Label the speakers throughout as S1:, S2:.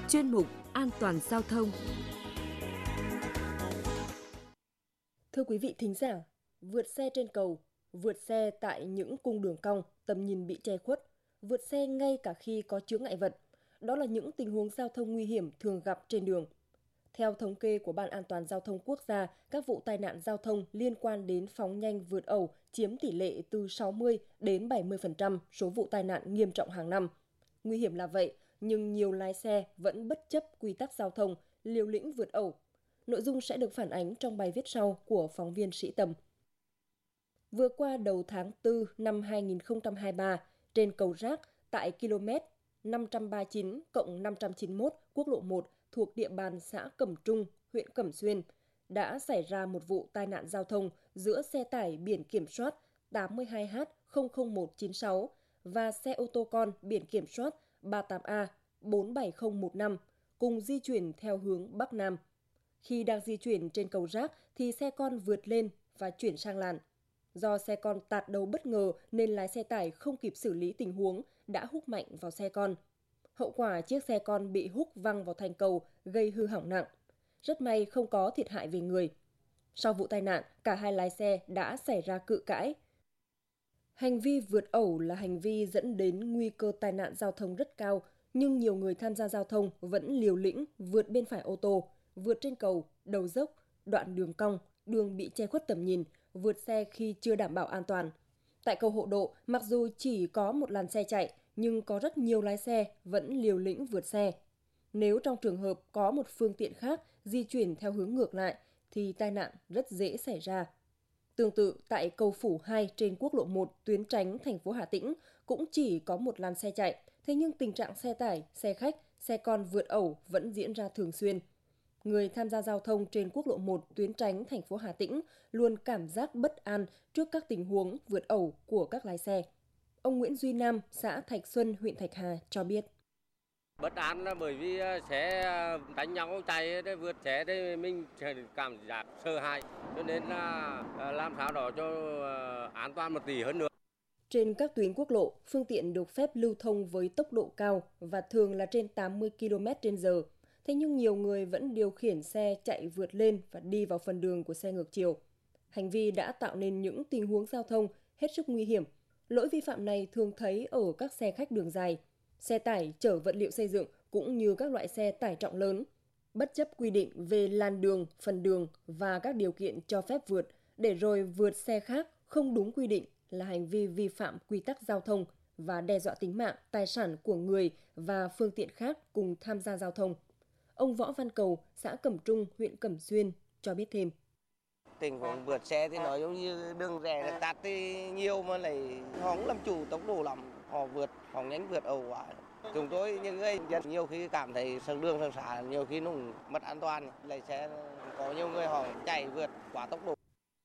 S1: chuyên mục An toàn giao thông.
S2: Thưa quý vị thính giả, vượt xe trên cầu, vượt xe tại những cung đường cong, tầm nhìn bị che khuất, vượt xe ngay cả khi có chướng ngại vật, đó là những tình huống giao thông nguy hiểm thường gặp trên đường. Theo thống kê của Ban An toàn giao thông quốc gia, các vụ tai nạn giao thông liên quan đến phóng nhanh vượt ẩu chiếm tỷ lệ từ 60 đến 70% số vụ tai nạn nghiêm trọng hàng năm. Nguy hiểm là vậy, nhưng nhiều lái xe vẫn bất chấp quy tắc giao thông, liều lĩnh vượt ẩu. Nội dung sẽ được phản ánh trong bài viết sau của phóng viên Sĩ Tâm. Vừa qua đầu tháng 4 năm 2023, trên cầu Rác tại km 539+591 quốc lộ 1 thuộc địa bàn xã Cẩm Trung, huyện Cẩm Xuyên, đã xảy ra một vụ tai nạn giao thông giữa xe tải biển kiểm soát 82H00196 và xe ô tô con biển kiểm soát 38A47015 cùng di chuyển theo hướng Bắc Nam. Khi đang di chuyển trên cầu Rác thì xe con vượt lên và chuyển sang làn. Do xe con tạt đầu bất ngờ nên lái xe tải không kịp xử lý tình huống đã húc mạnh vào xe con. Hậu quả chiếc xe con bị húc văng vào thành cầu gây hư hỏng nặng. Rất may không có thiệt hại về người. Sau vụ tai nạn, cả hai lái xe đã xảy ra cự cãi. Hành vi vượt ẩu là hành vi dẫn đến nguy cơ tai nạn giao thông rất cao, nhưng nhiều người tham gia giao thông vẫn liều lĩnh vượt bên phải ô tô, vượt trên cầu, đầu dốc, đoạn đường cong, đường bị che khuất tầm nhìn, vượt xe khi chưa đảm bảo an toàn. Tại cầu Hộ Độ, mặc dù chỉ có một làn xe chạy, nhưng có rất nhiều lái xe vẫn liều lĩnh vượt xe. Nếu trong trường hợp có một phương tiện khác di chuyển theo hướng ngược lại, thì tai nạn rất dễ xảy ra. Tương tự, tại cầu Phủ 2 trên quốc lộ 1 tuyến Chánh thành phố Hà Tĩnh cũng chỉ có một làn xe chạy, thế nhưng tình trạng xe tải, xe khách, xe con vượt ẩu vẫn diễn ra thường xuyên. Người tham gia giao thông trên quốc lộ 1 tuyến Chánh thành phố Hà Tĩnh luôn cảm giác bất an trước các tình huống vượt ẩu của các lái xe. Ông Nguyễn Duy Nam, xã Thạch Xuân, huyện Thạch Hà cho biết.
S3: Bất an là bởi vì sẽ đánh nhau chạy vượt xe thì mình cảm giác sợ hãi, cho nên là làm sao đó cho an toàn một tí hơn nữa.
S2: Trên các tuyến quốc lộ, phương tiện được phép lưu thông với tốc độ cao và thường là trên 80 km/h. Thế nhưng nhiều người vẫn điều khiển xe chạy vượt lên và đi vào phần đường của xe ngược chiều. Hành vi đã tạo nên những tình huống giao thông hết sức nguy hiểm. Lỗi vi phạm này thường thấy ở các xe khách đường dài, xe tải chở vật liệu xây dựng cũng như các loại xe tải trọng lớn. Bất chấp quy định về làn đường, phần đường và các điều kiện cho phép vượt, để rồi vượt xe khác không đúng quy định là hành vi vi phạm quy tắc giao thông và đe dọa tính mạng, tài sản của người và phương tiện khác cùng tham gia giao thông. Ông Võ Văn Cầu, xã Cẩm Trung, huyện Cẩm Xuyên cho biết thêm.
S4: Tình huống vượt xe thì nó giống như đường rẽ tạt thì nhiều mà lại họ cũng làm chủ tốc độ lắm, họ vượt, họ nhanh vượt ẩu quá. Chúng tôi những người dân nhiều khi cảm thấy sân đường sân xã nhiều khi nó cũng mất an toàn, lại sẽ có nhiều người họ chạy vượt quá tốc độ.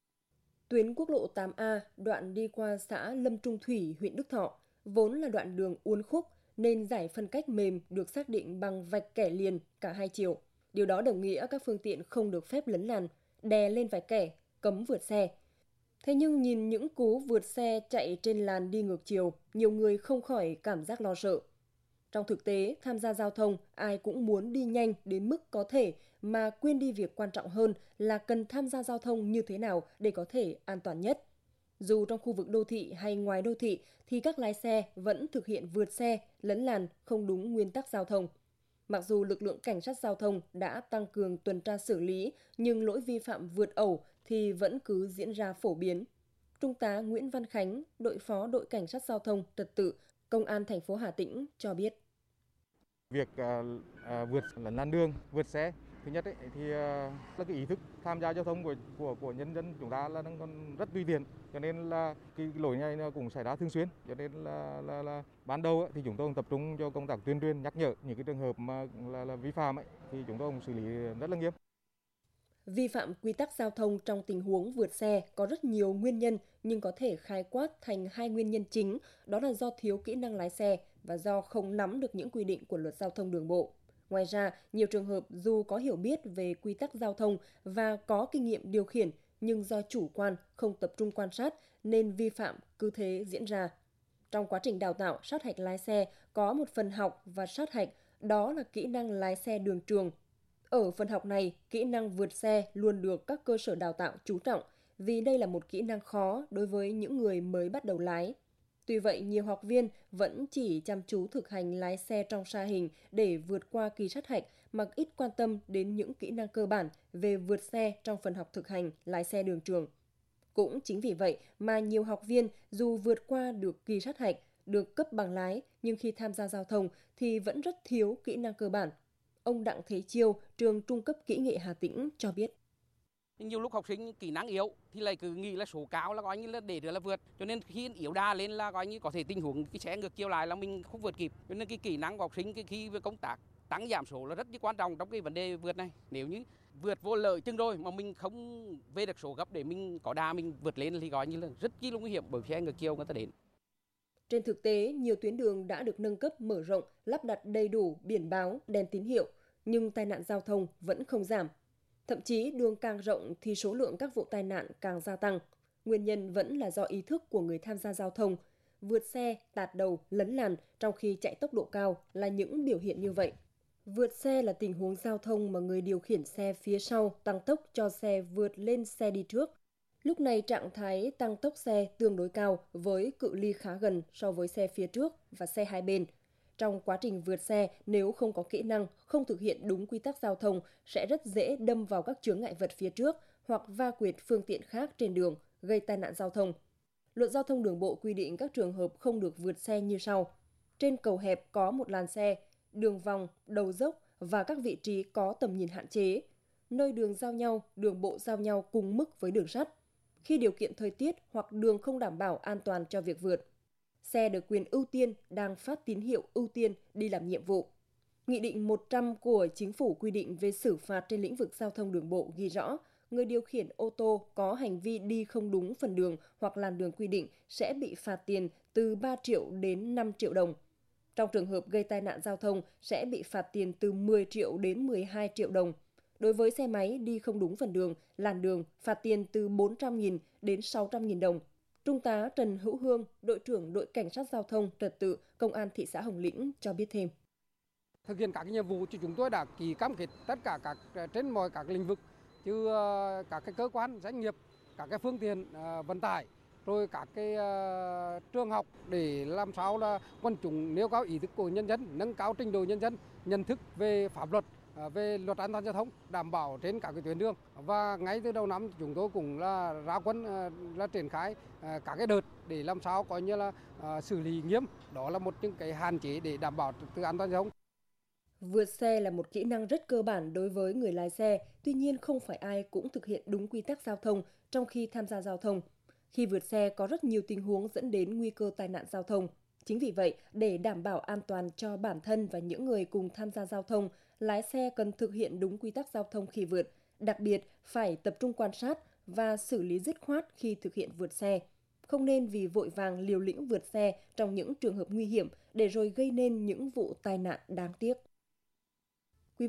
S2: Tuyến quốc lộ 8A đoạn đi qua xã Lâm Trung Thủy, huyện Đức Thọ, vốn là đoạn đường uốn khúc nên giải phân cách mềm được xác định bằng vạch kẻ liền cả hai chiều. Điều đó đồng nghĩa các phương tiện không được phép lấn làn, đè lên vạch kẻ, cấm vượt xe. Thế nhưng nhìn những cú vượt xe chạy trên làn đi ngược chiều, nhiều người không khỏi cảm giác lo sợ. Trong thực tế, tham gia giao thông, ai cũng muốn đi nhanh đến mức có thể mà quên đi việc quan trọng hơn là cần tham gia giao thông như thế nào để có thể an toàn nhất. Dù trong khu vực đô thị hay ngoài đô thị thì các lái xe vẫn thực hiện vượt xe, lấn làn không đúng nguyên tắc giao thông. Mặc dù lực lượng cảnh sát giao thông đã tăng cường tuần tra xử lý, nhưng lỗi vi phạm vượt ẩu thì vẫn cứ diễn ra phổ biến. Trung tá Nguyễn Văn Khánh, đội phó đội cảnh sát giao thông trật tự, Công an thành phố Hà Tĩnh cho biết.
S5: Việc vượt làn đường, vượt xe, thứ nhất thì là cái ý thức tham gia giao thông của nhân dân chúng ta là đang còn rất tùy tiện, cho nên là cái lỗi này cũng xảy ra thường xuyên. Cho nên là ban đầu thì chúng tôi tập trung cho công tác tuyên truyền nhắc nhở những cái trường hợp mà là vi phạm thì chúng tôi cũng xử lý rất là nghiêm.
S2: Vi phạm quy tắc giao thông trong tình huống vượt xe có rất nhiều nguyên nhân nhưng có thể khái quát thành hai nguyên nhân chính, đó là do thiếu kỹ năng lái xe và do không nắm được những quy định của luật giao thông đường bộ. Ngoài ra, nhiều trường hợp dù có hiểu biết về quy tắc giao thông và có kinh nghiệm điều khiển nhưng do chủ quan, không tập trung quan sát nên vi phạm cứ thế diễn ra. Trong quá trình đào tạo sát hạch lái xe có một phần học và sát hạch đó là kỹ năng lái xe đường trường. Ở phần học này, kỹ năng vượt xe luôn được các cơ sở đào tạo chú trọng vì đây là một kỹ năng khó đối với những người mới bắt đầu lái. Tuy vậy, nhiều học viên vẫn chỉ chăm chú thực hành lái xe trong sa hình để vượt qua kỳ sát hạch mà ít quan tâm đến những kỹ năng cơ bản về vượt xe trong phần học thực hành lái xe đường trường. Cũng chính vì vậy mà nhiều học viên dù vượt qua được kỳ sát hạch, được cấp bằng lái nhưng khi tham gia giao thông thì vẫn rất thiếu kỹ năng cơ bản. Ông Đặng Thế Chiêu, trường Trung cấp Kỹ nghệ Hà Tĩnh cho biết.
S6: Nhiều lúc học sinh kỹ năng yếu thì lại cứ nghĩ là số cao là coi như là để được là vượt, cho nên khi yếu đa lên là coi như có thể tình huống cái xe ngược chiều lại là mình không vượt kịp, cho nên cái kỹ năng của học sinh khi công tác tăng giảm số là rất quan trọng trong cái vấn đề vượt này. Nếu như vượt vô lợi chừng rồi mà mình không về được số gấp để mình có đà mình vượt lên thì coi như là rất chi là nguy hiểm bởi xe ngược chiều người ta đến.
S2: Trên thực tế, nhiều tuyến đường đã được nâng cấp mở rộng, lắp đặt đầy đủ biển báo, đèn tín hiệu, nhưng tai nạn giao thông vẫn không giảm. Thậm chí đường càng rộng thì số lượng các vụ tai nạn càng gia tăng. Nguyên nhân vẫn là do ý thức của người tham gia giao thông. Vượt xe, tạt đầu, lấn làn trong khi chạy tốc độ cao là những biểu hiện như vậy. Vượt xe là tình huống giao thông mà người điều khiển xe phía sau tăng tốc cho xe vượt lên xe đi trước. Lúc này trạng thái tăng tốc xe tương đối cao với cự ly khá gần so với xe phía trước và xe hai bên. Trong quá trình vượt xe, nếu không có kỹ năng, không thực hiện đúng quy tắc giao thông, sẽ rất dễ đâm vào các chướng ngại vật phía trước hoặc va quệt phương tiện khác trên đường, gây tai nạn giao thông. Luật giao thông đường bộ quy định các trường hợp không được vượt xe như sau. Trên cầu hẹp có một làn xe, đường vòng, đầu dốc và các vị trí có tầm nhìn hạn chế. Nơi đường giao nhau, đường bộ giao nhau cùng mức với đường sắt. Khi điều kiện thời tiết hoặc đường không đảm bảo an toàn cho việc vượt. Xe được quyền ưu tiên đang phát tín hiệu ưu tiên đi làm nhiệm vụ. Nghị định 100 của Chính phủ quy định về xử phạt trên lĩnh vực giao thông đường bộ ghi rõ, người điều khiển ô tô có hành vi đi không đúng phần đường hoặc làn đường quy định sẽ bị phạt tiền từ 3 triệu đến 5 triệu đồng. Trong trường hợp gây tai nạn giao thông sẽ bị phạt tiền từ 10 triệu đến 12 triệu đồng. Đối với xe máy đi không đúng phần đường, làn đường, phạt tiền từ 400.000 đến 600.000 đồng. Trung tá Trần Hữu Hương, đội trưởng đội cảnh sát giao thông trật tự, Công an thị xã Hồng Lĩnh cho biết thêm.
S7: Thực hiện các nhiệm vụ thì chúng tôi đã ký cam kết tất cả trên mọi các lĩnh vực như các cái cơ quan, doanh nghiệp, các cái phương tiện vận tải, rồi các cái trường học để làm sao là quần chúng nêu cao ý thức của nhân dân, nâng cao trình độ nhân dân, nhận thức về pháp luật, về luật an toàn giao thông, đảm bảo trên các cái tuyến đường. Và ngay từ đầu năm chúng tôi cũng là ra quân là triển khai các cái đợt để làm sao coi như là xử lý nghiêm. Đó là một những cái hạn chế để đảm bảo trật tự an toàn giao thông.
S2: Vượt xe là một kỹ năng rất cơ bản đối với người lái xe, tuy nhiên không phải ai cũng thực hiện đúng quy tắc giao thông trong khi tham gia giao thông. Khi vượt xe có rất nhiều tình huống dẫn đến nguy cơ tai nạn giao thông. Chính vì vậy, để đảm bảo an toàn cho bản thân và những người cùng tham gia giao thông, lái xe cần thực hiện đúng quy tắc giao thông khi vượt, đặc biệt phải tập trung quan sát và xử lý dứt khoát khi thực hiện vượt xe. Không nên vì vội vàng liều lĩnh vượt xe trong những trường hợp nguy hiểm để rồi gây nên những vụ tai nạn đáng tiếc.